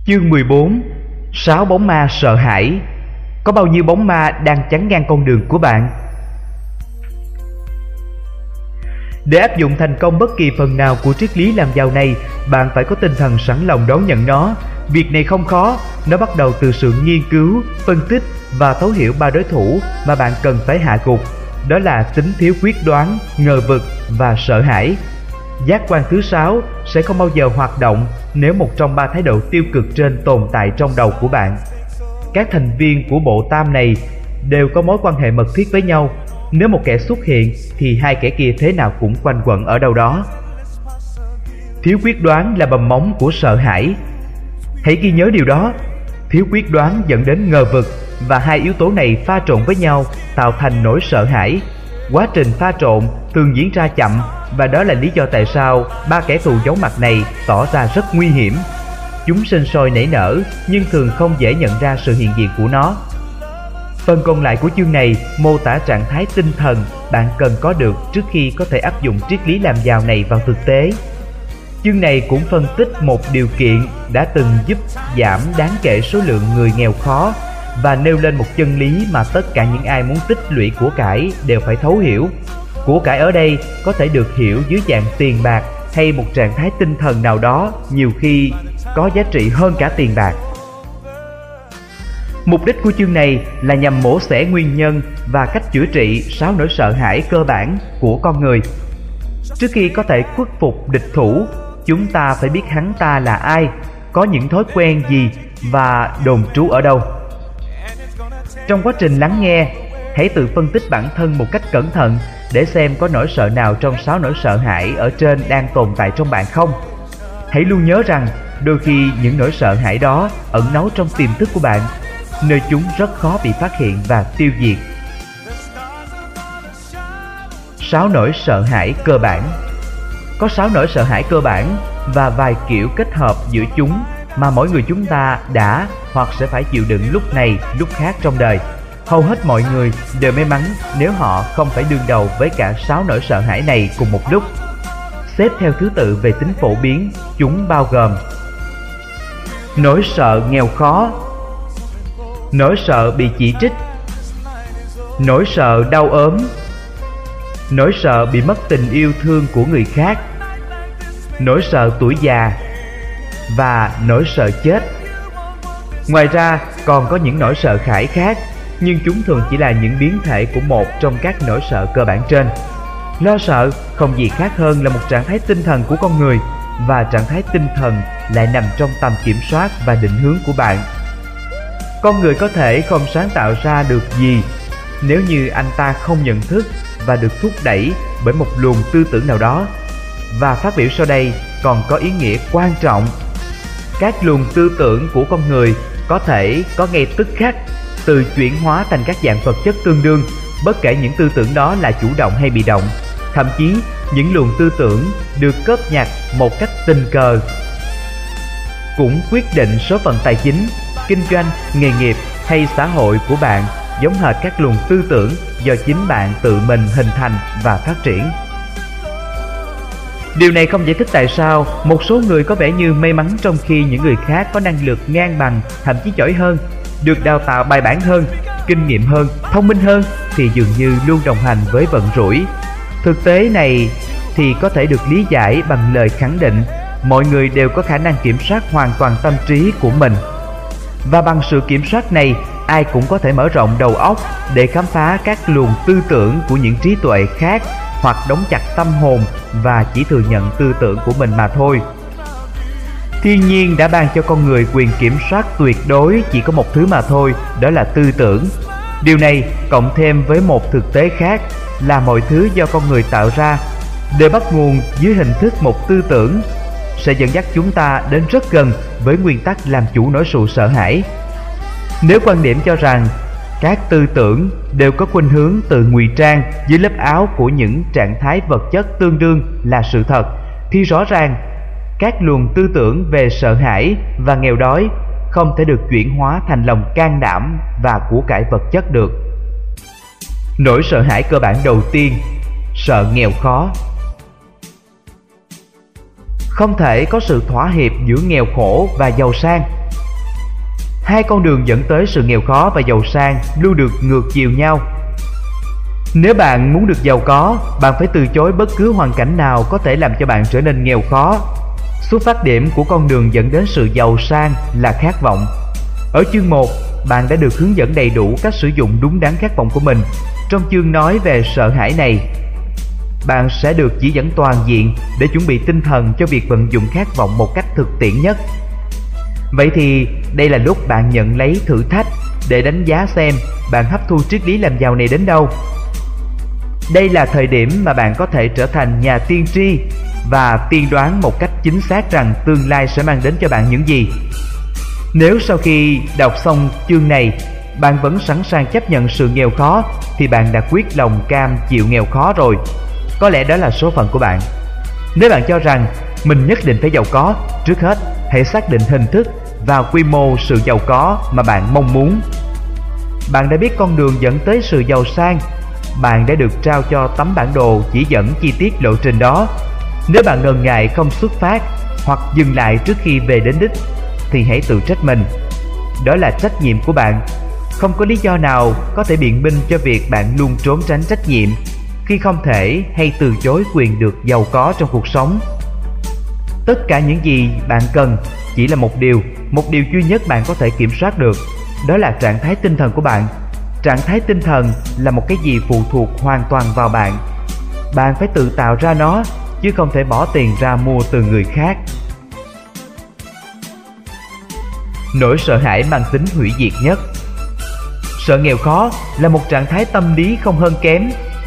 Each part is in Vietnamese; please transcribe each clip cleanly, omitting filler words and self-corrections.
Chương 14. 6 bóng ma sợ hãi. Có bao nhiêu bóng ma đang chắn ngang con đường của bạn? Để áp dụng thành công bất kỳ phần nào của triết lý làm giàu này, bạn phải có tinh thần sẵn lòng đón nhận nó. Việc này không khó, nó bắt đầu từ sự nghiên cứu, phân tích và thấu hiểu ba đối thủ mà bạn cần phải hạ gục. Đó là tính thiếu quyết đoán, ngờ vực và sợ hãi. Giác quan thứ 6 sẽ không bao giờ hoạt động nếu một trong ba thái độ tiêu cực trên tồn tại trong đầu của bạn. Các thành viên của bộ tam này đều có mối quan hệ mật thiết với nhau. Nếu một kẻ xuất hiện thì hai kẻ kia thế nào cũng quanh quẩn ở đâu đó. Thiếu quyết đoán là mầm móng của sợ hãi. Hãy ghi nhớ điều đó. Thiếu quyết đoán dẫn đến ngờ vực, và hai yếu tố này pha trộn với nhau tạo thành nỗi sợ hãi. Quá trình pha trộn thường diễn ra chậm, và đó là lý do tại sao ba kẻ thù giấu mặt này tỏ ra rất nguy hiểm. Chúng sinh sôi nảy nở nhưng thường không dễ nhận ra sự hiện diện của nó. Phần còn lại của chương này mô tả trạng thái tinh thần bạn cần có được trước khi có thể áp dụng triết lý làm giàu này vào thực tế. Chương này cũng phân tích một điều kiện đã từng giúp giảm đáng kể số lượng người nghèo khó, và nêu lên một chân lý mà tất cả những ai muốn tích lũy của cải đều phải thấu hiểu. Của cải ở đây có thể được hiểu dưới dạng tiền bạc hay một trạng thái tinh thần nào đó, nhiều khi có giá trị hơn cả tiền bạc. Mục đích của chương này là nhằm mổ xẻ nguyên nhân và cách chữa trị 6 nỗi sợ hãi cơ bản của con người. Trước khi có thể khuất phục địch thủ, chúng ta phải biết hắn ta là ai, có những thói quen gì và đồn trú ở đâu. Trong quá trình lắng nghe, hãy tự phân tích bản thân một cách cẩn thận để xem có nỗi sợ nào trong 6 nỗi sợ hãi ở trên đang tồn tại trong bạn không. Hãy luôn nhớ rằng đôi khi những nỗi sợ hãi đó ẩn náu trong tiềm thức của bạn, nơi chúng rất khó bị phát hiện và tiêu diệt. 6 nỗi sợ hãi cơ bản. Có 6 nỗi sợ hãi cơ bản và vài kiểu kết hợp giữa chúng mà mỗi người chúng ta đã hoặc sẽ phải chịu đựng lúc này lúc khác trong đời. Hầu hết mọi người đều may mắn nếu họ không phải đương đầu với cả 6 nỗi sợ hãi này cùng một lúc. Xếp theo thứ tự về tính phổ biến, chúng bao gồm: nỗi sợ nghèo khó, nỗi sợ bị chỉ trích, nỗi sợ đau ốm, nỗi sợ bị mất tình yêu thương của người khác, nỗi sợ tuổi già và nỗi sợ chết. Ngoài ra còn có những nỗi sợ hãi khác, nhưng chúng thường chỉ là những biến thể của một trong các nỗi sợ cơ bản trên. Lo sợ không gì khác hơn là một trạng thái tinh thần của con người, và trạng thái tinh thần lại nằm trong tầm kiểm soát và định hướng của bạn. Con người có thể không sáng tạo ra được gì nếu như anh ta không nhận thức và được thúc đẩy bởi một luồng tư tưởng nào đó. Và phát biểu sau đây còn có ý nghĩa quan trọng. Các luồng tư tưởng của con người có thể có ngay tức khắc từ chuyển hóa thành các dạng vật chất tương đương, bất kể những tư tưởng đó là chủ động hay bị động. Thậm chí những luồng tư tưởng được cóp nhặt một cách tình cờ cũng quyết định số phận tài chính, kinh doanh, nghề nghiệp hay xã hội của bạn, giống hệt các luồng tư tưởng do chính bạn tự mình hình thành và phát triển. Điều này không giải thích tại sao một số người có vẻ như may mắn trong khi những người khác có năng lực ngang bằng, thậm chí giỏi hơn, được đào tạo bài bản hơn, kinh nghiệm hơn, thông minh hơn thì dường như luôn đồng hành với vận rủi. Thực tế này thì có thể được lý giải bằng lời khẳng định mọi người đều có khả năng kiểm soát hoàn toàn tâm trí của mình. Và bằng sự kiểm soát này, ai cũng có thể mở rộng đầu óc để khám phá các luồng tư tưởng của những trí tuệ khác, hoặc đóng chặt tâm hồn và chỉ thừa nhận tư tưởng của mình mà thôi. Thiên nhiên đã ban cho con người quyền kiểm soát tuyệt đối chỉ có một thứ mà thôi, đó là tư tưởng. Điều này cộng thêm với một thực tế khác là mọi thứ do con người tạo ra đều bắt nguồn dưới hình thức một tư tưởng, sẽ dẫn dắt chúng ta đến rất gần với nguyên tắc làm chủ nỗi sợ hãi. Nếu quan điểm cho rằng các tư tưởng đều có khuynh hướng tự ngụy trang dưới lớp áo của những trạng thái vật chất tương đương là sự thật, thì rõ ràng các luồng tư tưởng về sợ hãi và nghèo đói không thể được chuyển hóa thành lòng can đảm và của cải vật chất được. Nỗi sợ hãi cơ bản đầu tiên, sợ nghèo khó. Không thể có sự thỏa hiệp giữa nghèo khổ và giàu sang. Hai con đường dẫn tới sự nghèo khó và giàu sang luôn được ngược chiều nhau. Nếu bạn muốn được giàu có, bạn phải từ chối bất cứ hoàn cảnh nào có thể làm cho bạn trở nên nghèo khó. Xuất phát điểm của con đường dẫn đến sự giàu sang là khát vọng. Ở chương 1, bạn đã được hướng dẫn đầy đủ cách sử dụng đúng đắn khát vọng của mình. Trong chương nói về sợ hãi này, bạn sẽ được chỉ dẫn toàn diện để chuẩn bị tinh thần cho việc vận dụng khát vọng một cách thực tiễn nhất. Vậy thì đây là lúc bạn nhận lấy thử thách để đánh giá xem bạn hấp thu triết lý làm giàu này đến đâu. Đây là thời điểm mà bạn có thể trở thành nhà tiên tri và tiên đoán một cách chính xác rằng tương lai sẽ mang đến cho bạn những gì. Nếu sau khi đọc xong chương này, bạn vẫn sẵn sàng chấp nhận sự nghèo khó thì bạn đã quyết lòng cam chịu nghèo khó rồi. Có lẽ đó là số phận của bạn. Nếu bạn cho rằng mình nhất định phải giàu có, trước hết hãy xác định hình thức và quy mô sự giàu có mà bạn mong muốn. Bạn đã biết con đường dẫn tới sự giàu sang. Bạn đã được trao cho tấm bản đồ chỉ dẫn chi tiết lộ trình đó. Nếu bạn ngần ngại không xuất phát hoặc dừng lại trước khi về đến đích thì hãy tự trách mình. Đó là trách nhiệm của bạn. Không có lý do nào có thể biện minh cho việc bạn luôn trốn tránh trách nhiệm khi không thể hay từ chối quyền được giàu có trong cuộc sống. Tất cả những gì bạn cần chỉ là một điều duy nhất bạn có thể kiểm soát được. Đó là trạng thái tinh thần của bạn. Trạng thái tinh thần là một cái gì phụ thuộc hoàn toàn vào bạn. Bạn phải tự tạo ra nó, chứ không thể bỏ tiền ra mua từ người khác. Nỗi sợ hãi mang tính hủy diệt nhất. Sợ nghèo khó là một trạng thái tâm lý không hơn kém,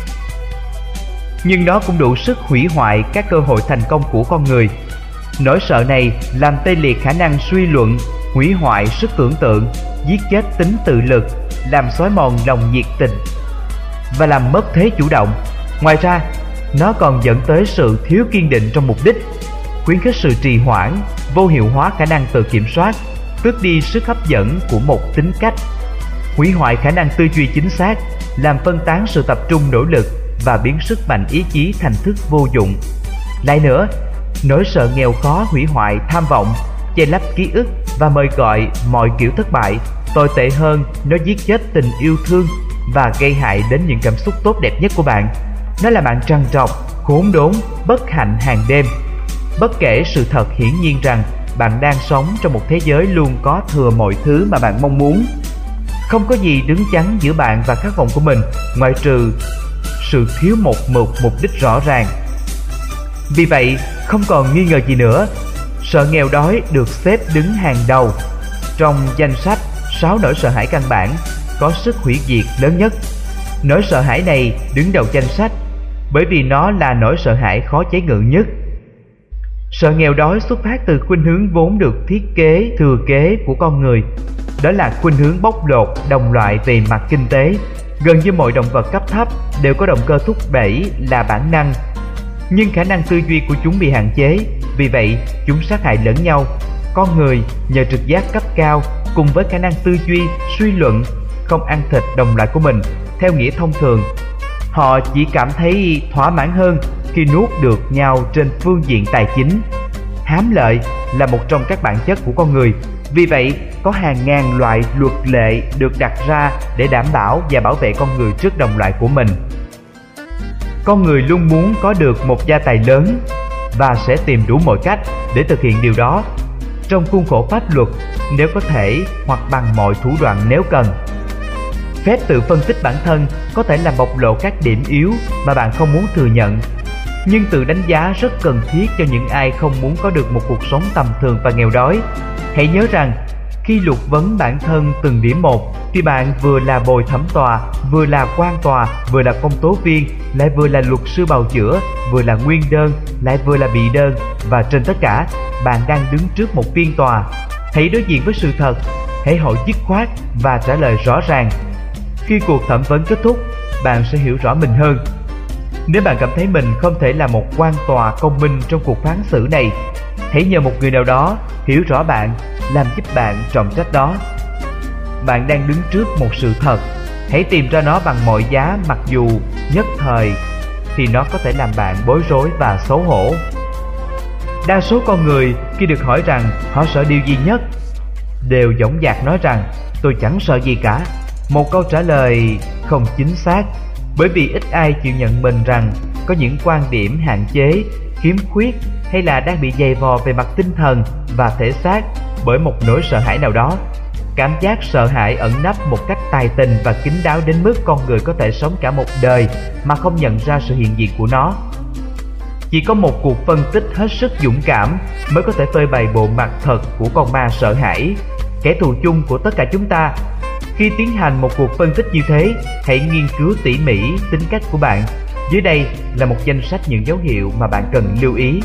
nhưng nó cũng đủ sức hủy hoại các cơ hội thành công của con người. Nỗi sợ này làm tê liệt khả năng suy luận, hủy hoại sức tưởng tượng, giết chết tính tự lực, làm xói mòn lòng nhiệt tình và làm mất thế chủ động. Ngoài ra, nó còn dẫn tới sự thiếu kiên định trong mục đích, khuyến khích sự trì hoãn, vô hiệu hóa khả năng tự kiểm soát, tước đi sức hấp dẫn của một tính cách, hủy hoại khả năng tư duy chính xác, làm phân tán sự tập trung nỗ lực và biến sức mạnh ý chí thành thức vô dụng. Lại nữa, nỗi sợ nghèo khó hủy hoại tham vọng, che lấp ký ức và mời gọi mọi kiểu thất bại. Tồi tệ hơn, nó giết chết tình yêu thương và gây hại đến những cảm xúc tốt đẹp nhất của bạn. Nó làm bạn trằn trọc, khốn đốn, bất hạnh hàng đêm. Bất kể sự thật hiển nhiên rằng bạn đang sống trong một thế giới luôn có thừa mọi thứ mà bạn mong muốn. Không có gì đứng chắn giữa bạn và khát vọng của mình ngoại trừ sự thiếu một mục đích rõ ràng. Vì vậy, không còn nghi ngờ gì nữa, sợ nghèo đói được xếp đứng hàng đầu trong danh sách 6 nỗi sợ hãi căn bản có sức hủy diệt lớn nhất. Nỗi sợ hãi này đứng đầu danh sách bởi vì nó là nỗi sợ hãi khó chế ngự nhất. Sợ nghèo đói xuất phát từ khuynh hướng vốn được thiết kế thừa kế của con người. Đó là khuynh hướng bóc lột đồng loại về mặt kinh tế. Gần như mọi động vật cấp thấp đều có động cơ thúc đẩy là bản năng, nhưng khả năng tư duy của chúng bị hạn chế. Vì vậy, chúng sát hại lẫn nhau. Con người nhờ trực giác cấp cao cùng với khả năng tư duy, suy luận, không ăn thịt đồng loại của mình theo nghĩa thông thường. Họ chỉ cảm thấy thỏa mãn hơn khi nuốt được nhau trên phương diện tài chính. Hám lợi là một trong các bản chất của con người. Vì vậy, có hàng ngàn loại luật lệ được đặt ra để đảm bảo và bảo vệ con người trước đồng loại của mình. Con người luôn muốn có được một gia tài lớn và sẽ tìm đủ mọi cách để thực hiện điều đó trong khuôn khổ pháp luật nếu có thể, hoặc bằng mọi thủ đoạn nếu cần. Phép tự phân tích bản thân có thể làm bộc lộ các điểm yếu mà bạn không muốn thừa nhận, nhưng tự đánh giá rất cần thiết cho những ai không muốn có được một cuộc sống tầm thường và nghèo đói. Hãy nhớ rằng, khi luật vấn bản thân từng điểm một, thì bạn vừa là bồi thẩm tòa, vừa là quan tòa, vừa là công tố viên, lại vừa là luật sư bào chữa, vừa là nguyên đơn, lại vừa là bị đơn, và trên tất cả, bạn đang đứng trước một phiên tòa. Hãy đối diện với sự thật, hãy hỏi dứt khoát và trả lời rõ ràng. Khi cuộc thẩm vấn kết thúc, bạn sẽ hiểu rõ mình hơn. Nếu bạn cảm thấy mình không thể là một quan tòa công minh trong cuộc phán xử này, hãy nhờ một người nào đó hiểu rõ bạn, làm giúp bạn trọng trách đó. Bạn đang đứng trước một sự thật, hãy tìm ra nó bằng mọi giá, mặc dù nhất thời thì nó có thể làm bạn bối rối và xấu hổ. Đa số con người khi được hỏi rằng họ sợ điều gì nhất, đều dõng dạc nói rằng tôi chẳng sợ gì cả. Một câu trả lời không chính xác, bởi vì ít ai chịu nhận mình rằng có những quan điểm hạn chế, khiếm khuyết hay là đang bị dày vò về mặt tinh thần và thể xác bởi một nỗi sợ hãi nào đó. Cảm giác sợ hãi ẩn nấp một cách tài tình và kín đáo đến mức con người có thể sống cả một đời mà không nhận ra sự hiện diện của nó. Chỉ có một cuộc phân tích hết sức dũng cảm mới có thể phơi bày bộ mặt thật của con ma sợ hãi, kẻ thù chung của tất cả chúng ta. Khi tiến hành một cuộc phân tích như thế, hãy nghiên cứu tỉ mỉ tính cách của bạn. Dưới đây là một danh sách những dấu hiệu mà bạn cần lưu ý.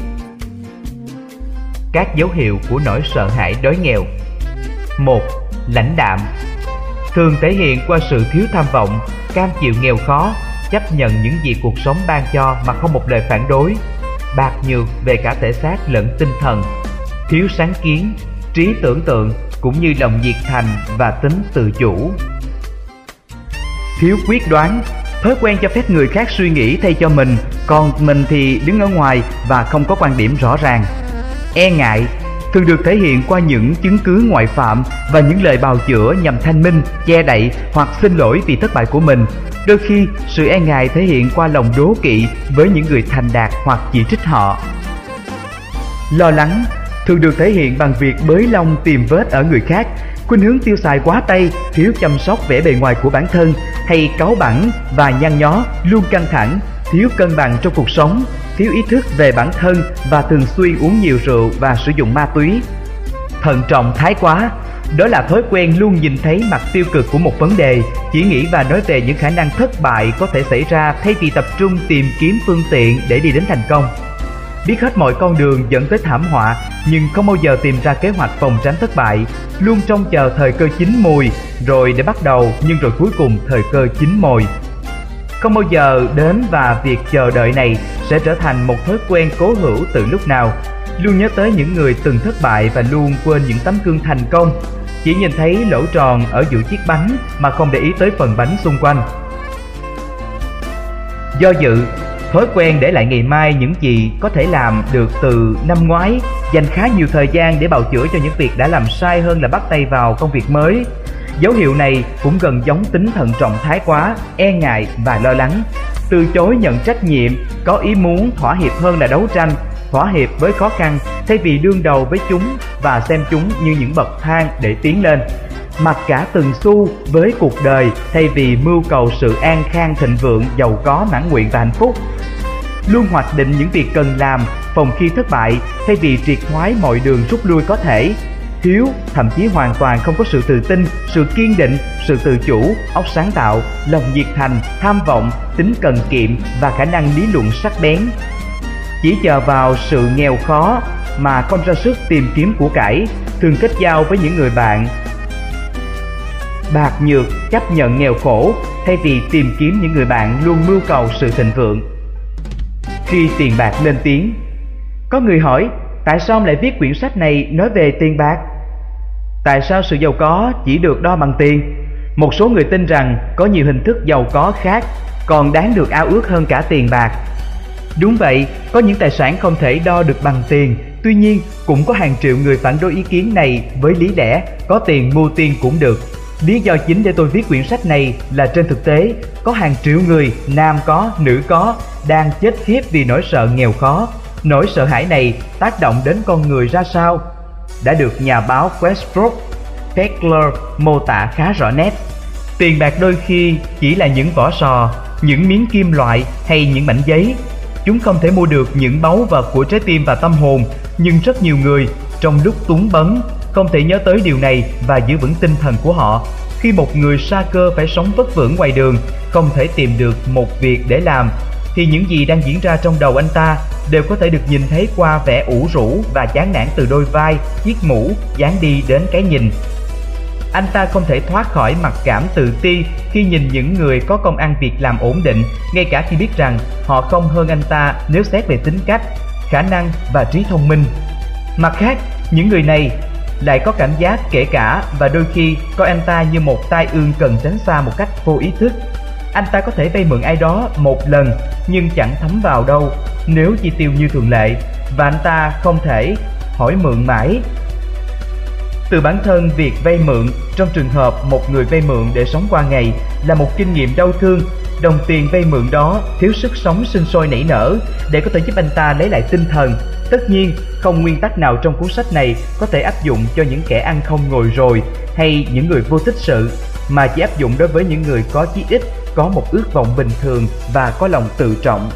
Các dấu hiệu của nỗi sợ hãi đói nghèo. 1. Lãnh đạm. Thường thể hiện qua sự thiếu tham vọng, cam chịu nghèo khó, chấp nhận những gì cuộc sống ban cho mà không một lời phản đối, bạc nhược về cả thể xác lẫn tinh thần, thiếu sáng kiến, trí tưởng tượng cũng như lòng nhiệt thành và tính tự chủ. Thiếu quyết đoán, thói quen cho phép người khác suy nghĩ thay cho mình, còn mình thì đứng ở ngoài và không có quan điểm rõ ràng. E ngại, thường được thể hiện qua những chứng cứ ngoại phạm và những lời bào chữa nhằm thanh minh, che đậy hoặc xin lỗi vì thất bại của mình. Đôi khi, sự e ngại thể hiện qua lòng đố kỵ với những người thành đạt hoặc chỉ trích họ. Lo lắng, thường được thể hiện bằng việc bới lông tìm vết ở người khác, khuynh hướng tiêu xài quá tay, thiếu chăm sóc vẻ bề ngoài của bản thân, hay cáu bẳn và nhăn nhó, luôn căng thẳng, thiếu cân bằng trong cuộc sống, thiếu ý thức về bản thân và thường xuyên uống nhiều rượu và sử dụng ma túy. Thận trọng thái quá, đó là thói quen luôn nhìn thấy mặt tiêu cực của một vấn đề, chỉ nghĩ và nói về những khả năng thất bại có thể xảy ra thay vì tập trung tìm kiếm phương tiện để đi đến thành công. Biết hết mọi con đường dẫn tới thảm họa nhưng không bao giờ tìm ra kế hoạch phòng tránh thất bại, luôn trông chờ thời cơ chín mùi rồi để bắt đầu nhưng rồi cuối cùng thời cơ chín mồi. Không bao giờ đến và việc chờ đợi này sẽ trở thành một thói quen cố hữu từ lúc nào. Luôn nhớ tới những người từng thất bại và luôn quên những tấm gương thành công. Chỉ nhìn thấy lỗ tròn ở giữa chiếc bánh mà không để ý tới phần bánh xung quanh. Do dự, thói quen để lại ngày mai những gì có thể làm được từ năm ngoái, dành khá nhiều thời gian để bào chữa cho những việc đã làm sai hơn là bắt tay vào công việc mới. Dấu hiệu này cũng gần giống tính thận trọng thái quá, e ngại và lo lắng. Từ chối nhận trách nhiệm, có ý muốn thỏa hiệp hơn là đấu tranh, thỏa hiệp với khó khăn thay vì đương đầu với chúng và xem chúng như những bậc thang để tiến lên. Mặc cả từng xu với cuộc đời thay vì mưu cầu sự an khang thịnh vượng, giàu có, mãn nguyện và hạnh phúc. Luôn hoạch định những việc cần làm phòng khi thất bại thay vì triệt thoái mọi đường rút lui có thể. Thiếu, thậm chí hoàn toàn không có sự tự tin, sự kiên định, sự tự chủ, óc sáng tạo, lòng nhiệt thành, tham vọng, tính cần kiệm và khả năng lý luận sắc bén. Chỉ chờ vào sự nghèo khó mà không ra sức tìm kiếm của cải, thường kết giao với những người bạn bạc nhược, chấp nhận nghèo khổ thay vì tìm kiếm những người bạn luôn mưu cầu sự thịnh vượng. Khi tiền bạc lên tiếng, có người hỏi tại sao ông lại viết quyển sách này nói về tiền bạc? Tại sao sự giàu có chỉ được đo bằng tiền? Một số người tin rằng có nhiều hình thức giàu có khác còn đáng được ao ước hơn cả tiền bạc. Đúng vậy, có những tài sản không thể đo được bằng tiền. Tuy nhiên, cũng có hàng triệu người phản đối ý kiến này với lý lẽ có tiền mua tiên cũng được. Lý do chính để tôi viết quyển sách này là trên thực tế, có hàng triệu người, nam có, nữ có, đang chết khiếp vì nỗi sợ nghèo khó. Nỗi sợ hãi này tác động đến con người ra sao? Đã được nhà báo Westbrook Fekler mô tả khá rõ nét. Tiền bạc đôi khi chỉ là những vỏ sò, những miếng kim loại hay những mảnh giấy. Chúng không thể mua được những báu vật của trái tim và tâm hồn, nhưng rất nhiều người trong lúc túng bấn không thể nhớ tới điều này và giữ vững tinh thần của họ. Khi một người sa cơ phải sống vất vưởng ngoài đường, không thể tìm được một việc để làm, thì những gì đang diễn ra trong đầu anh ta đều có thể được nhìn thấy qua vẻ ủ rũ và chán nản từ đôi vai, chiếc mũ, dáng đi đến cái nhìn. Anh ta không thể thoát khỏi mặc cảm tự ti khi nhìn những người có công ăn việc làm ổn định, ngay cả khi biết rằng họ không hơn anh ta nếu xét về tính cách, khả năng và trí thông minh. Mặt khác, những người này lại có cảm giác kể cả và đôi khi coi anh ta như một tai ương cần tránh xa một cách vô ý thức. Anh ta có thể vay mượn ai đó một lần nhưng chẳng thấm vào đâu nếu chi tiêu như thường lệ, và anh ta không thể hỏi mượn mãi. Từ bản thân, việc vay mượn trong trường hợp một người vay mượn để sống qua ngày là một kinh nghiệm đau thương. Đồng tiền vay mượn đó thiếu sức sống sinh sôi nảy nở để có thể giúp anh ta lấy lại tinh thần. Tất nhiên, không nguyên tắc nào trong cuốn sách này có thể áp dụng cho những kẻ ăn không ngồi rồi hay những người vô tích sự, mà chỉ áp dụng đối với những người có chí ít, có một ước vọng bình thường và có lòng tự trọng.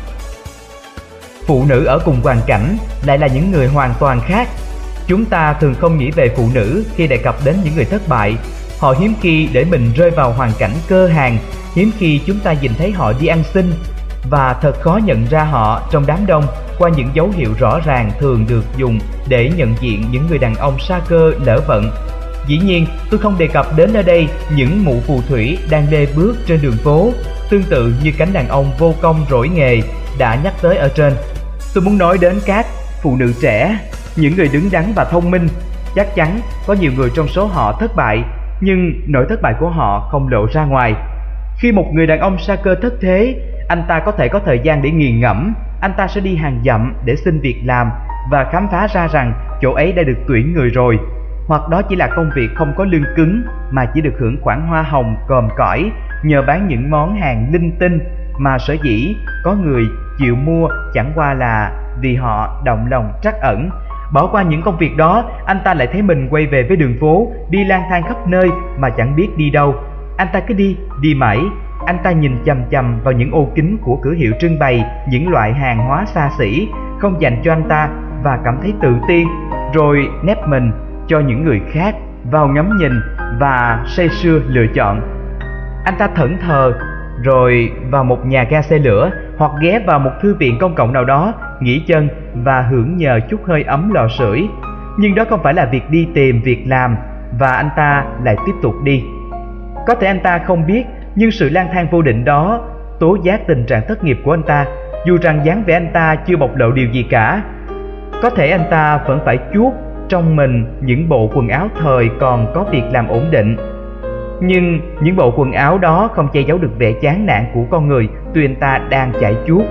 Phụ nữ ở cùng hoàn cảnh lại là những người hoàn toàn khác. Chúng ta thường không nghĩ về phụ nữ khi đề cập đến những người thất bại. Họ hiếm khi để mình rơi vào hoàn cảnh cơ hàn, hiếm khi chúng ta nhìn thấy họ đi ăn xin, và thật khó nhận ra họ trong đám đông qua những dấu hiệu rõ ràng thường được dùng để nhận diện những người đàn ông sa cơ lỡ vận. Dĩ nhiên, tôi không đề cập đến ở đây những mụ phù thủy đang lê bước trên đường phố, tương tự như cánh đàn ông vô công rỗi nghề đã nhắc tới ở trên. Tôi muốn nói đến các phụ nữ trẻ, những người đứng đắn và thông minh. Chắc chắn có nhiều người trong số họ thất bại, nhưng nỗi thất bại của họ không lộ ra ngoài. Khi một người đàn ông sa cơ thất thế, anh ta có thể có thời gian để nghiền ngẫm. Anh ta sẽ đi hàng dặm để xin việc làm và khám phá ra rằng chỗ ấy đã được tuyển người rồi, hoặc đó chỉ là công việc không có lương cứng mà chỉ được hưởng khoản hoa hồng còm cõi nhờ bán những món hàng linh tinh, mà sở dĩ có người chịu mua chẳng qua là vì họ động lòng trắc ẩn. Bỏ qua những công việc đó, anh ta lại thấy mình quay về với đường phố, đi lang thang khắp nơi mà chẳng biết đi đâu. Anh ta cứ đi mãi. Anh ta nhìn chằm chằm vào những ô kính của cửa hiệu trưng bày những loại hàng hóa xa xỉ không dành cho anh ta và cảm thấy tự tiên, rồi nép mình cho những người khác vào ngắm nhìn và say sưa lựa chọn. Anh ta thẫn thờ rồi vào một nhà ga xe lửa hoặc ghé vào một thư viện công cộng nào đó, nghỉ chân và hưởng nhờ chút hơi ấm lò sưởi. Nhưng đó không phải là việc đi tìm việc làm, và anh ta lại tiếp tục đi. Có thể anh ta không biết, nhưng sự lang thang vô định đó tố giác tình trạng thất nghiệp của anh ta, dù rằng dáng vẻ anh ta chưa bộc lộ điều gì cả. Có thể anh ta vẫn phải chuốt trong mình những bộ quần áo thời còn có việc làm ổn định, nhưng những bộ quần áo đó không che giấu được vẻ chán nản của con người tuy anh ta đang chạy chuốt.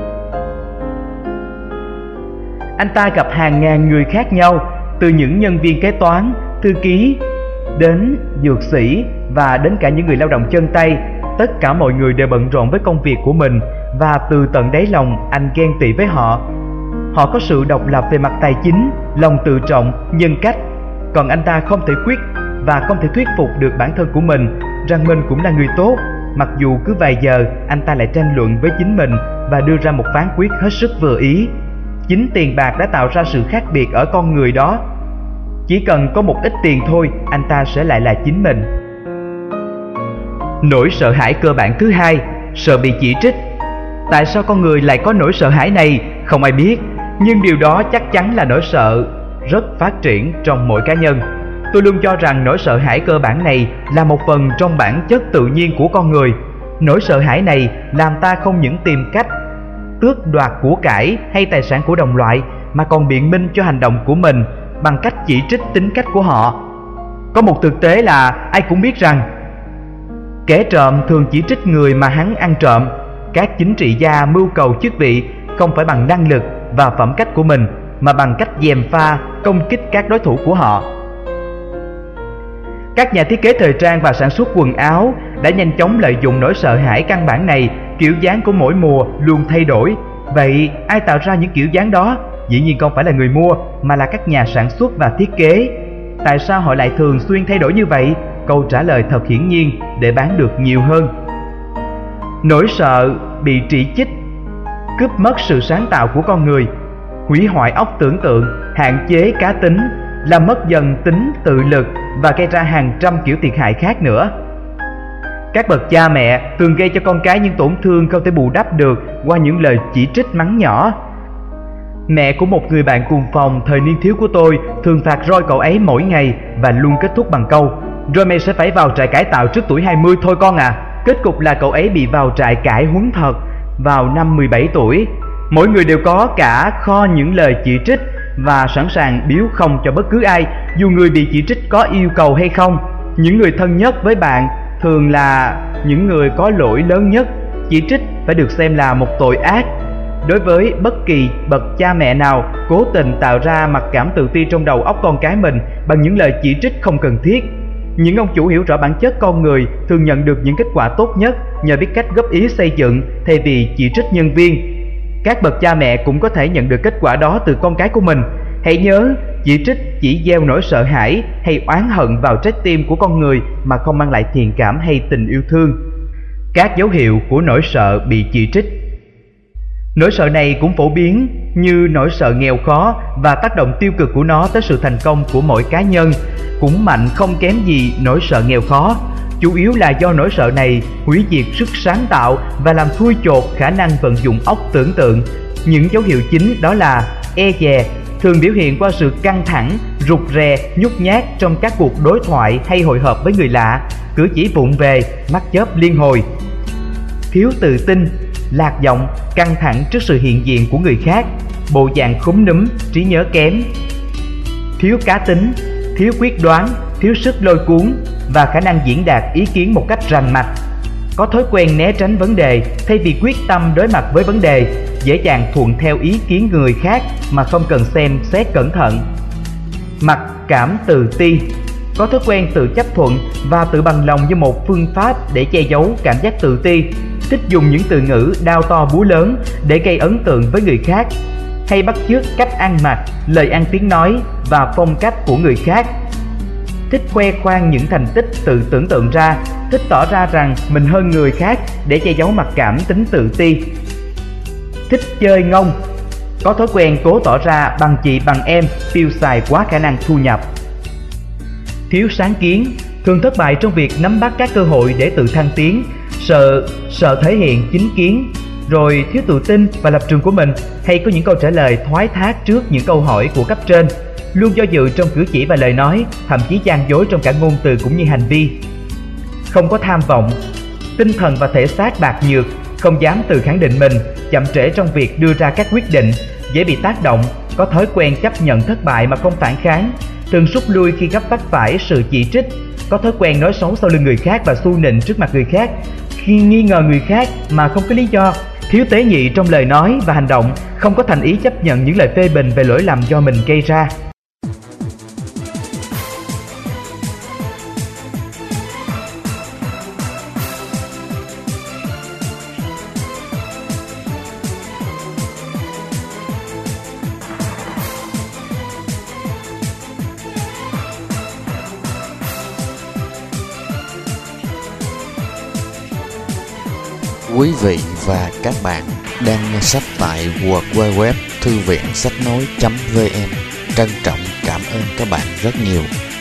Anh ta gặp hàng ngàn người khác nhau, từ những nhân viên kế toán, thư ký đến dược sĩ và đến cả những người lao động chân tay. Tất cả mọi người đều bận rộn với công việc của mình, và từ tận đáy lòng anh ghen tị với họ. Họ có sự độc lập về mặt tài chính, lòng tự trọng, nhân cách. Còn anh ta không thể quyết và không thể thuyết phục được bản thân của mình rằng mình cũng là người tốt, mặc dù cứ vài giờ anh ta lại tranh luận với chính mình và đưa ra một phán quyết hết sức vừa ý. Chính tiền bạc đã tạo ra sự khác biệt ở con người đó. Chỉ cần có một ít tiền thôi, anh ta sẽ lại là chính mình. Nỗi sợ hãi cơ bản thứ hai, sợ bị chỉ trích. Tại sao con người lại có nỗi sợ hãi này, không ai biết, nhưng điều đó chắc chắn là nỗi sợ rất phát triển trong mỗi cá nhân. Tôi luôn cho rằng nỗi sợ hãi cơ bản này là một phần trong bản chất tự nhiên của con người. Nỗi sợ hãi này làm ta không những tìm cách tước đoạt của cải hay tài sản của đồng loại, mà còn biện minh cho hành động của mình bằng cách chỉ trích tính cách của họ. Có một thực tế là ai cũng biết rằng kẻ trộm thường chỉ trích người mà hắn ăn trộm. Các chính trị gia mưu cầu chức vị không phải bằng năng lực và phẩm cách của mình, mà bằng cách gièm pha công kích các đối thủ của họ. Các nhà thiết kế thời trang và sản xuất quần áo đã nhanh chóng lợi dụng nỗi sợ hãi căn bản này. Kiểu dáng của mỗi mùa luôn thay đổi. Vậy ai tạo ra những kiểu dáng đó? Dĩ nhiên không phải là người mua, mà là các nhà sản xuất và thiết kế. Tại sao họ lại thường xuyên thay đổi như vậy? Câu trả lời thật hiển nhiên: để bán được nhiều hơn. Nỗi sợ bị chỉ trích cướp mất sự sáng tạo của con người, hủy hoại óc tưởng tượng, hạn chế cá tính, làm mất dần tính tự lực và gây ra hàng trăm kiểu thiệt hại khác nữa. Các bậc cha mẹ thường gây cho con cái những tổn thương không thể bù đắp được qua những lời chỉ trích mắng nhỏ. Mẹ của một người bạn cùng phòng thời niên thiếu của tôi thường phạt roi cậu ấy mỗi ngày và luôn kết thúc bằng câu: "Rồi mày sẽ phải vào trại cải tạo trước tuổi 20 thôi con à." Kết cục là cậu ấy bị vào trại cải huấn thật vào năm 17 tuổi. Mỗi người đều có cả kho những lời chỉ trích và sẵn sàng biếu không cho bất cứ ai, dù người bị chỉ trích có yêu cầu hay không. Những người thân nhất với bạn thường là những người có lỗi lớn nhất. Chỉ trích phải được xem là một tội ác. Đối với bất kỳ bậc cha mẹ nào cố tình tạo ra mặc cảm tự ti trong đầu óc con cái mình bằng những lời chỉ trích không cần thiết, những ông chủ hiểu rõ bản chất con người thường nhận được những kết quả tốt nhất nhờ biết cách góp ý xây dựng thay vì chỉ trích nhân viên. Các bậc cha mẹ cũng có thể nhận được kết quả đó từ con cái của mình. Hãy nhớ, chỉ trích chỉ gieo nỗi sợ hãi hay oán hận vào trái tim của con người mà không mang lại thiện cảm hay tình yêu thương. Các dấu hiệu của nỗi sợ bị chỉ trích. Nỗi sợ này cũng phổ biến như nỗi sợ nghèo khó, và tác động tiêu cực của nó tới sự thành công của mỗi cá nhân cũng mạnh không kém gì nỗi sợ nghèo khó. Chủ yếu là do nỗi sợ này hủy diệt sức sáng tạo và làm thui chột khả năng vận dụng óc tưởng tượng. Những dấu hiệu chính đó là e dè, thường biểu hiện qua sự căng thẳng, rụt rè, nhút nhát trong các cuộc đối thoại hay hội họp với người lạ, cử chỉ vụng về, mắt chớp liên hồi. Thiếu tự tin, lạc giọng, căng thẳng trước sự hiện diện của người khác, bộ dạng khúm núm, trí nhớ kém. Thiếu cá tính, thiếu quyết đoán, thiếu sức lôi cuốn và khả năng diễn đạt ý kiến một cách rành mạch. Có thói quen né tránh vấn đề thay vì quyết tâm đối mặt với vấn đề, dễ dàng thuận theo ý kiến người khác mà không cần xem xét cẩn thận. Mặc cảm tự ti, có thói quen tự chấp thuận và tự bằng lòng như một phương pháp để che giấu cảm giác tự ti, thích dùng những từ ngữ đao to búa lớn để gây ấn tượng với người khác, hay bắt chước cách ăn mặc, lời ăn tiếng nói và phong cách của người khác. Thích khoe khoang những thành tích tự tưởng tượng ra, thích tỏ ra rằng mình hơn người khác để che giấu mặc cảm tính tự ti. Thích chơi ngông, có thói quen cố tỏ ra bằng chị bằng em, tiêu xài quá khả năng thu nhập. Thiếu sáng kiến, thường thất bại trong việc nắm bắt các cơ hội để tự thăng tiến, sợ thể hiện chính kiến, rồi thiếu tự tin vào lập trường của mình, hay có những câu trả lời thoái thác trước những câu hỏi của cấp trên, luôn do dự trong cử chỉ và lời nói, thậm chí gian dối trong cả ngôn từ cũng như hành vi. Không có tham vọng, tinh thần và thể xác bạc nhược, không dám tự khẳng định mình, chậm trễ trong việc đưa ra các quyết định, dễ bị tác động, có thói quen chấp nhận thất bại mà không phản kháng, thường rút lui khi vấp phải sự chỉ trích, có thói quen nói xấu sau lưng người khác và xu nịnh trước mặt người khác, khi nghi ngờ người khác mà không có lý do, thiếu tế nhị trong lời nói và hành động, không có thành ý chấp nhận những lời phê bình về lỗi lầm do mình gây ra. Quý vị và các bạn đang nghe sách tại www thư viện sách nói.vn. Trân trọng cảm ơn các bạn rất nhiều.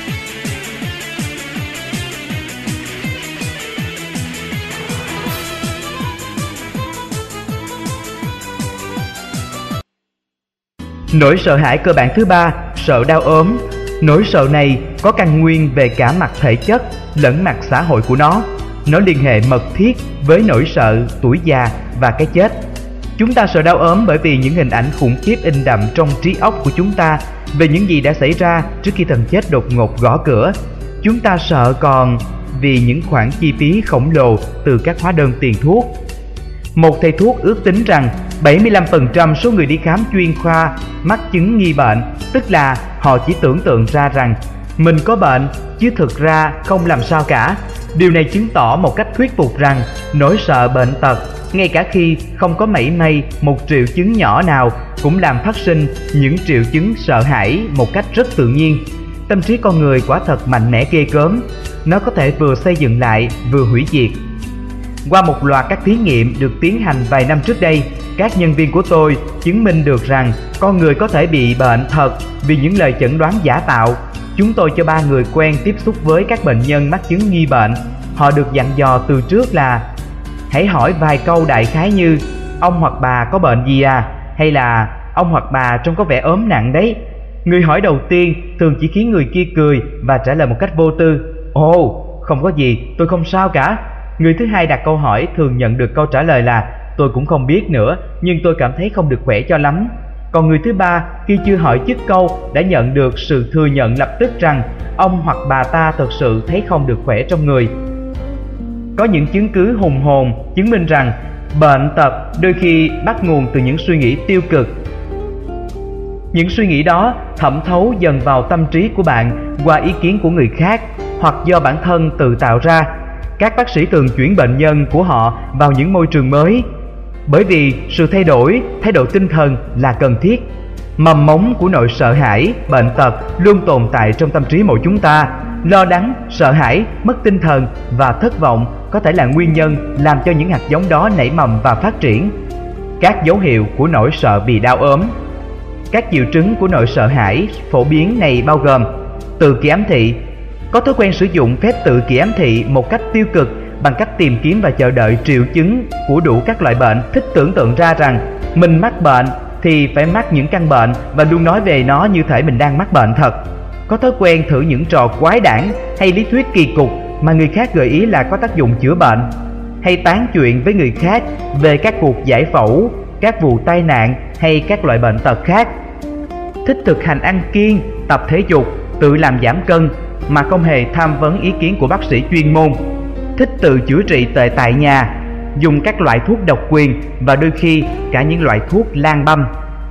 Nỗi sợ hãi cơ bản thứ ba, sợ đau ốm. Nỗi sợ này có căn nguyên về cả mặt thể chất lẫn mặt xã hội của nó. Nó liên hệ mật thiết với nỗi sợ tuổi già và cái chết. Chúng ta sợ đau ốm bởi vì những hình ảnh khủng khiếp in đậm trong trí óc của chúng ta về những gì đã xảy ra trước khi thần chết đột ngột gõ cửa. Chúng ta sợ còn vì những khoản chi phí khổng lồ từ các hóa đơn tiền thuốc. Một thầy thuốc ước tính rằng 75% số người đi khám chuyên khoa mắc chứng nghi bệnh, tức là họ chỉ tưởng tượng ra rằng mình có bệnh chứ thực ra không làm sao cả. Điều này chứng tỏ một cách thuyết phục rằng nỗi sợ bệnh tật, ngay cả khi không có mảy may một triệu chứng nhỏ nào, cũng làm phát sinh những triệu chứng sợ hãi một cách rất tự nhiên. Tâm trí con người quả thật mạnh mẽ ghê gớm, nó có thể vừa xây dựng lại vừa hủy diệt. Qua một loạt các thí nghiệm được tiến hành vài năm trước đây, các nhân viên của tôi chứng minh được rằng con người có thể bị bệnh thật vì những lời chẩn đoán giả tạo. Chúng tôi cho 3 người quen tiếp xúc với các bệnh nhân mắc chứng nghi bệnh. Họ được dặn dò từ trước là hãy hỏi vài câu đại khái như ông hoặc bà có bệnh gì à, hay là ông hoặc bà trông có vẻ ốm nặng đấy. Người hỏi đầu tiên thường chỉ khiến người kia cười và trả lời một cách vô tư: ồ, không có gì, tôi không sao cả. Người thứ hai đặt câu hỏi thường nhận được câu trả lời là tôi cũng không biết nữa, nhưng tôi cảm thấy không được khỏe cho lắm. Còn người thứ ba khi chưa hỏi dứt câu đã nhận được sự thừa nhận lập tức rằng ông hoặc bà ta thực sự thấy không được khỏe trong người. Có những chứng cứ hùng hồn chứng minh rằng Bệnh tật đôi khi bắt nguồn từ những suy nghĩ tiêu cực. Những suy nghĩ đó thẩm thấu dần vào tâm trí của bạn qua ý kiến của người khác hoặc do bản thân tự tạo ra. Các bác sĩ thường chuyển bệnh nhân của họ vào những môi trường mới, bởi vì sự thay đổi, thái độ tinh thần là cần thiết. Mầm mống của nỗi sợ hãi, bệnh tật luôn tồn tại trong tâm trí mỗi chúng ta. Lo lắng, sợ hãi, mất tinh thần và thất vọng có thể là nguyên nhân làm cho những hạt giống đó nảy mầm và phát triển. Các dấu hiệu của nỗi sợ bị đau ốm. Các triệu chứng của nỗi sợ hãi phổ biến này bao gồm tự kỷ ám thị. Có thói quen sử dụng phép tự kỷ ám thị một cách tiêu cực bằng cách tìm kiếm và chờ đợi triệu chứng của đủ các loại bệnh, thích tưởng tượng ra rằng mình mắc bệnh thì phải mắc những căn bệnh và luôn nói về nó như thể mình đang mắc bệnh thật. Có thói quen thử những trò quái đản hay lý thuyết kỳ cục mà người khác gợi ý là có tác dụng chữa bệnh, hay tán chuyện với người khác về các cuộc giải phẫu, các vụ tai nạn hay các loại bệnh tật khác. Thích thực hành ăn kiêng, tập thể dục, tự làm giảm cân mà không hề tham vấn ý kiến của bác sĩ chuyên môn. Thích tự chữa trị tại nhà, dùng các loại thuốc độc quyền và đôi khi cả những loại thuốc lan băm.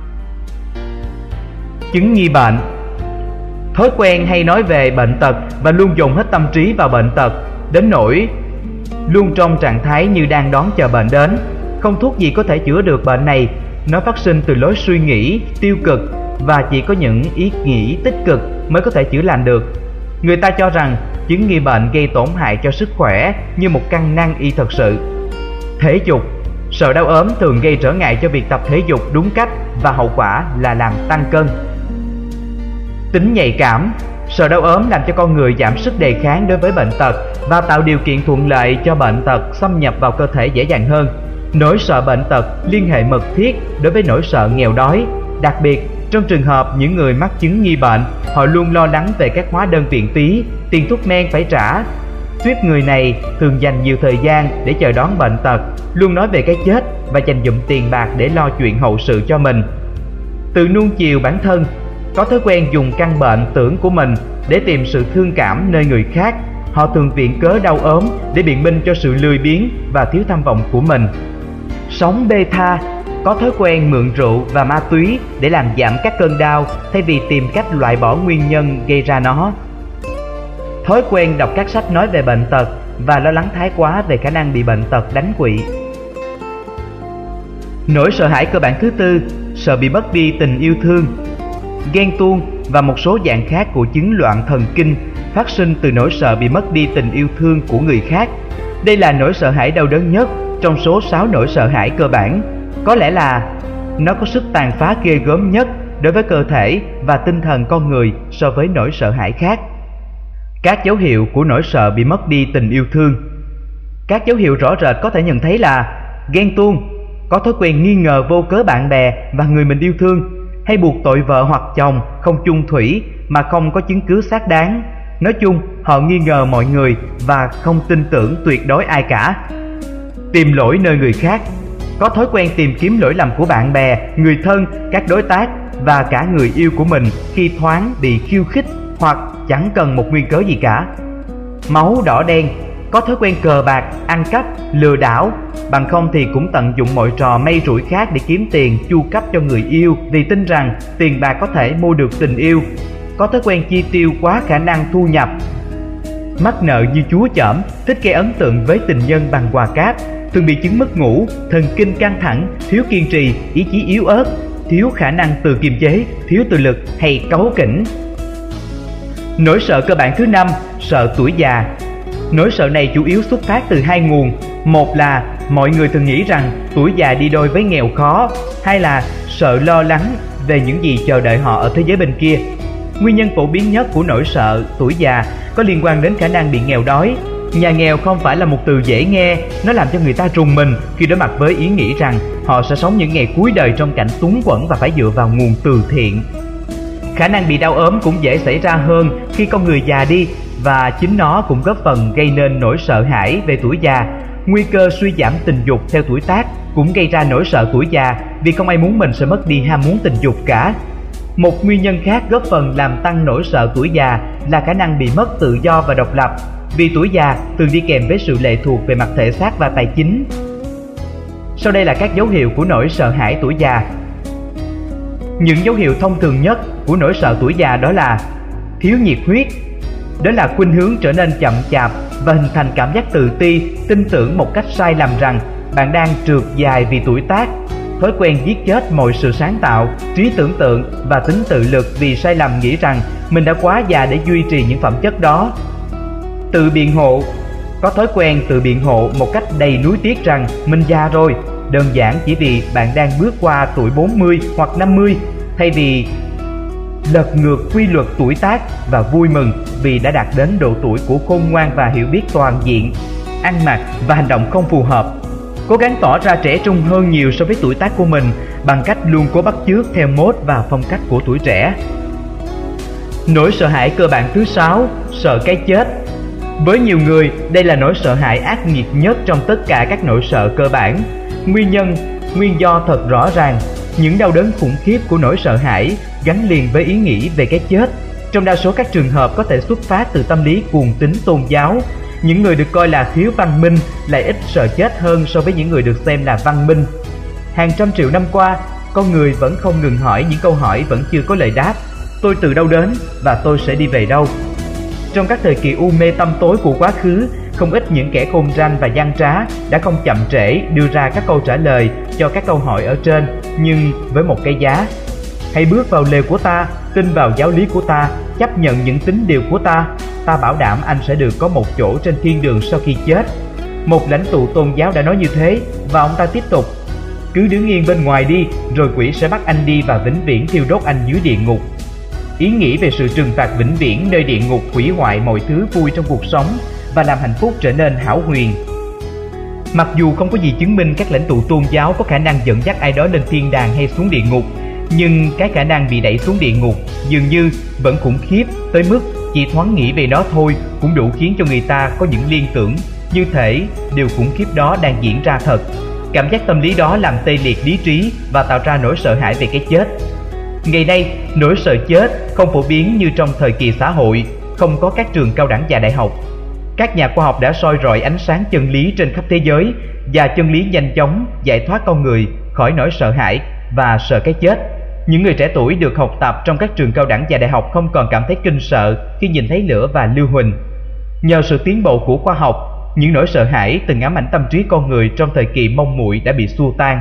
Chứng nghi bệnh. Thói quen hay nói về bệnh tật và luôn dồn hết tâm trí vào bệnh tật, đến nỗi luôn trong trạng thái như đang đón chờ bệnh đến. Không thuốc gì có thể chữa được bệnh này. Nó phát sinh từ lối suy nghĩ tiêu cực và chỉ có những ý nghĩ tích cực mới có thể chữa lành được. Người ta cho rằng chứng nghi bệnh gây tổn hại cho sức khỏe như một căn nan y thật sự. Thể dục. Sợ đau ốm thường gây trở ngại cho việc tập thể dục đúng cách và hậu quả là làm tăng cân. Tính nhạy cảm. Sợ đau ốm làm cho con người giảm sức đề kháng đối với bệnh tật và tạo điều kiện thuận lợi cho bệnh tật xâm nhập vào cơ thể dễ dàng hơn. Nỗi sợ bệnh tật liên hệ mật thiết đối với nỗi sợ nghèo đói. Đặc biệt, trong trường hợp những người mắc chứng nghi bệnh, họ luôn lo lắng về các hóa đơn viện phí, tiền thuốc men phải trả. Tuyếp người này thường dành nhiều thời gian để chờ đón bệnh tật, luôn nói về cái chết và dành dụm tiền bạc để lo chuyện hậu sự cho mình. Tự nuông chiều bản thân. Có thói quen dùng căn bệnh tưởng của mình để tìm sự thương cảm nơi người khác. Họ thường viện cớ đau ốm để biện minh cho sự lười biếng và thiếu tham vọng của mình. Sống bê tha. Có thói quen mượn rượu và ma túy để làm giảm các cơn đau thay vì tìm cách loại bỏ nguyên nhân gây ra nó. Thói quen đọc các sách nói về bệnh tật và lo lắng thái quá về khả năng bị bệnh tật đánh quỵ. Nỗi sợ hãi cơ bản thứ tư, sợ bị mất đi tình yêu thương. Ghen tuông và một số dạng khác của chứng loạn thần kinh phát sinh từ nỗi sợ bị mất đi tình yêu thương của người khác. Đây là nỗi sợ hãi đau đớn nhất trong số 6 nỗi sợ hãi cơ bản. Có lẽ là nó có sức tàn phá ghê gớm nhất đối với cơ thể và tinh thần con người so với nỗi sợ hãi khác. Các dấu hiệu của nỗi sợ bị mất đi tình yêu thương. Các dấu hiệu rõ rệt có thể nhận thấy là ghen tuông, có thói quen nghi ngờ vô cớ bạn bè và người mình yêu thương, hay buộc tội vợ hoặc chồng không chung thủy mà không có chứng cứ xác đáng. Nói chung, họ nghi ngờ mọi người và không tin tưởng tuyệt đối ai cả. Tìm lỗi nơi người khác. Có thói quen tìm kiếm lỗi lầm của bạn bè, người thân, các đối tác và cả người yêu của mình khi thoáng bị khiêu khích hoặc chẳng cần một nguyên cớ gì cả. Máu đỏ đen. Có thói quen cờ bạc, ăn cắp, lừa đảo, bằng không thì cũng tận dụng mọi trò may rủi khác để kiếm tiền chu cấp cho người yêu vì tin rằng tiền bạc có thể mua được tình yêu. Có thói quen chi tiêu quá khả năng thu nhập. Mắc nợ như chúa chởm, thích gây ấn tượng với tình nhân bằng quà cáp, thường bị chứng mất ngủ, thần kinh căng thẳng, thiếu kiên trì, ý chí yếu ớt, thiếu khả năng tự kiềm chế, thiếu tự lực hay cáu kỉnh. Nỗi sợ cơ bản thứ 5, sợ tuổi già. Nỗi sợ này chủ yếu xuất phát từ hai nguồn. Một là mọi người thường nghĩ rằng tuổi già đi đôi với nghèo khó, hai là sợ lo lắng về những gì chờ đợi họ ở thế giới bên kia. Nguyên nhân phổ biến nhất của nỗi sợ tuổi già có liên quan đến khả năng bị nghèo đói. Nhà nghèo không phải là một từ dễ nghe, nó làm cho người ta rùng mình khi đối mặt với ý nghĩ rằng họ sẽ sống những ngày cuối đời trong cảnh túng quẫn và phải dựa vào nguồn từ thiện. Khả năng bị đau ốm cũng dễ xảy ra hơn khi con người già đi, và chính nó cũng góp phần gây nên nỗi sợ hãi về tuổi già. Nguy cơ suy giảm tình dục theo tuổi tác cũng gây ra nỗi sợ tuổi già vì không ai muốn mình sẽ mất đi ham muốn tình dục cả. Một nguyên nhân khác góp phần làm tăng nỗi sợ tuổi già là khả năng bị mất tự do và độc lập, vì tuổi già thường đi kèm với sự lệ thuộc về mặt thể xác và tài chính. Sau đây là các dấu hiệu của nỗi sợ hãi tuổi già. Những dấu hiệu thông thường nhất của nỗi sợ tuổi già đó là thiếu nhiệt huyết. Đó là khuynh hướng trở nên chậm chạp và hình thành cảm giác tự ti, tin tưởng một cách sai lầm rằng bạn đang trượt dài vì tuổi tác. Thói quen giết chết mọi sự sáng tạo, trí tưởng tượng và tính tự lực vì sai lầm nghĩ rằng mình đã quá già để duy trì những phẩm chất đó. Tự biện hộ. Có thói quen tự biện hộ một cách đầy nuối tiếc rằng mình già rồi, đơn giản chỉ vì bạn đang bước qua tuổi 40 hoặc 50, thay vì lật ngược quy luật tuổi tác và vui mừng vì đã đạt đến độ tuổi của khôn ngoan và hiểu biết toàn diện. Ăn mặc và hành động không phù hợp. Cố gắng tỏ ra trẻ trung hơn nhiều so với tuổi tác của mình bằng cách luôn cố bắt chước theo mốt và phong cách của tuổi trẻ. Nỗi sợ hãi cơ bản thứ 6, sợ cái chết. Với nhiều người, đây là nỗi sợ hãi ác nghiệt nhất trong tất cả các nỗi sợ cơ bản. Nguyên do thật rõ ràng. Những đau đớn khủng khiếp của nỗi sợ hãi gắn liền với ý nghĩ về cái chết. Trong đa số các trường hợp có thể xuất phát từ tâm lý cuồng tín tôn giáo. Những người được coi là thiếu văn minh lại ít sợ chết hơn so với những người được xem là văn minh. Hàng trăm triệu năm qua, con người vẫn không ngừng hỏi những câu hỏi vẫn chưa có lời đáp. Tôi từ đâu đến và tôi sẽ đi về đâu? Trong các thời kỳ u mê tăm tối của quá khứ, không ít những kẻ khôn ranh và gian trá đã không chậm trễ đưa ra các câu trả lời cho các câu hỏi ở trên, nhưng với một cái giá. Hãy bước vào lều của ta, tin vào giáo lý của ta, chấp nhận những tín điều của ta. Ta bảo đảm anh sẽ được có một chỗ trên thiên đường sau khi chết. Một lãnh tụ tôn giáo đã nói như thế, và ông ta tiếp tục: cứ đứng yên bên ngoài đi, rồi quỷ sẽ bắt anh đi và vĩnh viễn thiêu đốt anh dưới địa ngục. Ý nghĩ về sự trừng phạt vĩnh viễn nơi địa ngục hủy hoại mọi thứ vui trong cuộc sống và làm hạnh phúc trở nên hão huyền. Mặc dù không có gì chứng minh các lãnh tụ tôn giáo có khả năng dẫn dắt ai đó lên thiên đàng hay xuống địa ngục, nhưng cái khả năng bị đẩy xuống địa ngục dường như vẫn khủng khiếp tới mức chỉ thoáng nghĩ về nó thôi cũng đủ khiến cho người ta có những liên tưởng như thể điều khủng khiếp đó đang diễn ra thật. Cảm giác tâm lý đó làm tê liệt lý trí và tạo ra nỗi sợ hãi về cái chết. Ngày nay, nỗi sợ chết không phổ biến như trong thời kỳ xã hội, không có các trường cao đẳng và đại học. Các nhà khoa học đã soi rọi ánh sáng chân lý trên khắp thế giới, và chân lý nhanh chóng giải thoát con người khỏi nỗi sợ hãi và sợ cái chết. Những người trẻ tuổi được học tập trong các trường cao đẳng và đại học không còn cảm thấy kinh sợ khi nhìn thấy lửa và lưu huỳnh. Nhờ sự tiến bộ của khoa học, những nỗi sợ hãi từng ám ảnh tâm trí con người trong thời kỳ mong muội đã bị xua tan.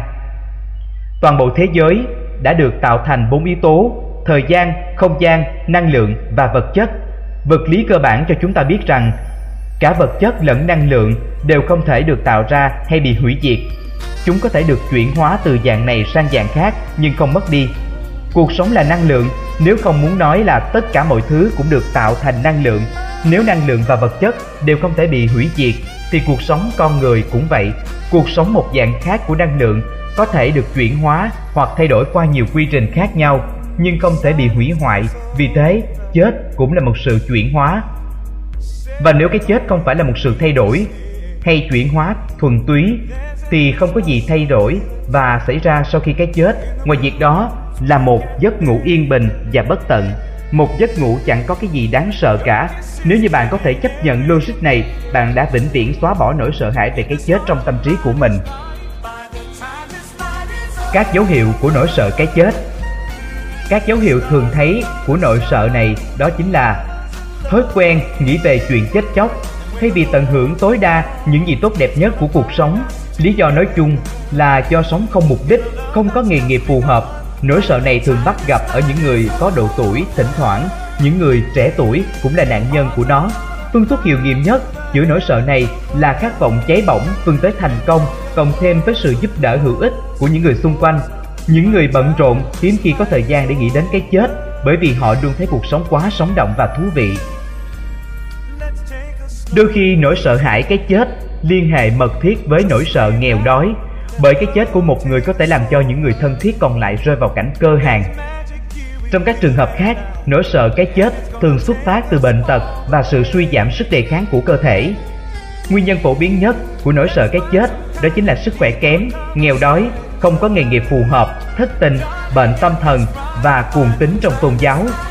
Toàn bộ thế giới đã được tạo thành 4 yếu tố: thời gian, không gian, năng lượng và vật chất. Vật lý cơ bản cho chúng ta biết rằng cả vật chất lẫn năng lượng đều không thể được tạo ra hay bị hủy diệt. Chúng có thể được chuyển hóa từ dạng này sang dạng khác nhưng không mất đi. Cuộc sống là năng lượng, nếu không muốn nói là tất cả mọi thứ cũng được tạo thành năng lượng. Nếu năng lượng và vật chất đều không thể bị hủy diệt thì cuộc sống con người cũng vậy. Cuộc sống một dạng khác của năng lượng có thể được chuyển hóa hoặc thay đổi qua nhiều quy trình khác nhau, nhưng không thể bị hủy hoại. Vì thế, chết cũng là một sự chuyển hóa. Và nếu cái chết không phải là một sự thay đổi hay chuyển hóa thuần túy, thì không có gì thay đổi và xảy ra sau khi cái chết, ngoài việc đó là một giấc ngủ yên bình và bất tận. Một giấc ngủ chẳng có cái gì đáng sợ cả. Nếu như bạn có thể chấp nhận logic này, bạn đã vĩnh viễn xóa bỏ nỗi sợ hãi về cái chết trong tâm trí của mình. Các dấu hiệu của nỗi sợ cái chết. Các dấu hiệu thường thấy của nỗi sợ này đó chính là thói quen nghĩ về chuyện chết chóc, thay vì tận hưởng tối đa những gì tốt đẹp nhất của cuộc sống. Lý do nói chung là do sống không mục đích, không có nghề nghiệp phù hợp. Nỗi sợ này thường bắt gặp ở những người có độ tuổi, thỉnh thoảng những người trẻ tuổi cũng là nạn nhân của nó. Phương thuốc hiệu nghiệm nhất giữa nỗi sợ này là khát vọng cháy bỏng vươn tới thành công, cộng thêm với sự giúp đỡ hữu ích của những người xung quanh. Những người bận rộn hiếm khi có thời gian để nghĩ đến cái chết, bởi vì họ luôn thấy cuộc sống quá sống động và thú vị. Đôi khi nỗi sợ hãi cái chết liên hệ mật thiết với nỗi sợ nghèo đói, bởi cái chết của một người có thể làm cho những người thân thiết còn lại rơi vào cảnh cơ hàn. Trong các trường hợp khác, nỗi sợ cái chết thường xuất phát từ bệnh tật và sự suy giảm sức đề kháng của cơ thể. Nguyên nhân phổ biến nhất của nỗi sợ cái chết đó chính là sức khỏe kém, nghèo đói, không có nghề nghiệp phù hợp, thất tình, bệnh tâm thần và cuồng tín trong tôn giáo.